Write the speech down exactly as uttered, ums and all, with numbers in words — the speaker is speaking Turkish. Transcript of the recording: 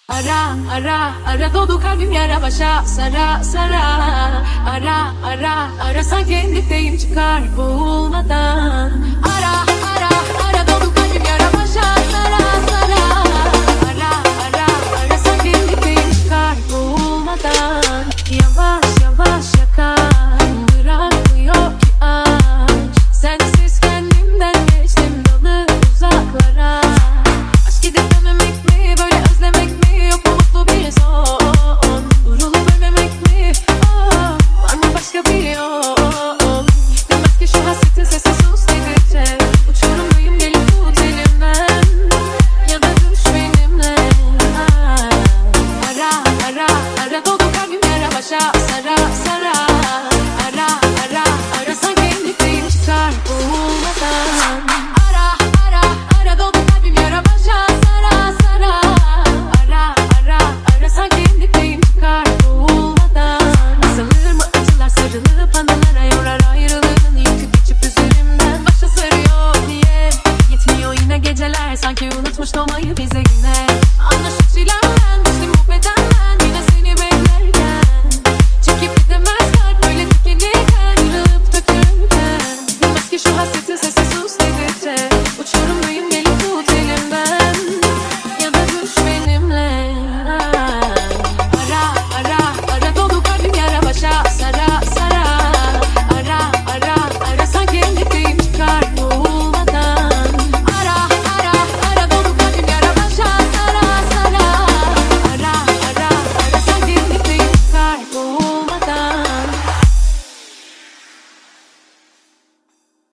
Ara ara ara dolu kalbim yara başa sara sara. Ara ara ara sanki kendimdeyim çıkar boğulmadan. Ara ara ara dolu kalbim yara başa sara sara. Ara ara ara sanki kendimdeyim çıkar boğulmadan. Yavaş yavaş yakar bırakmıyor ki aşk. Sensiz kendimden geçtim dalı uzaklara. Aşk gidip dememek mi böyle özlemek mi? Yok mu mutlu bir son? Vurulup ölmemek mi? Oh, var mı başka bir yol? Demek ki şu hasretin sesi sus dedikçe uçurumdayım gelip tut elimden. Ya da düş benimle. Ara ara ara dolu kalbim yara başa sara sara. Ara ara ara sanki kendimdeyim çıkar boğulmadan. Ara ara ara dolu kalbim yara başa sara sara. Ara ara ara sanki kendimdeyim çıkar boğulmadan. Azalır mı acılar sarılıp anılara yorar ayrılığın yükü geçip üzerimden. Başa sarıyor niye yetmiyor yine geceler sanki unutmuş doğmayı bize.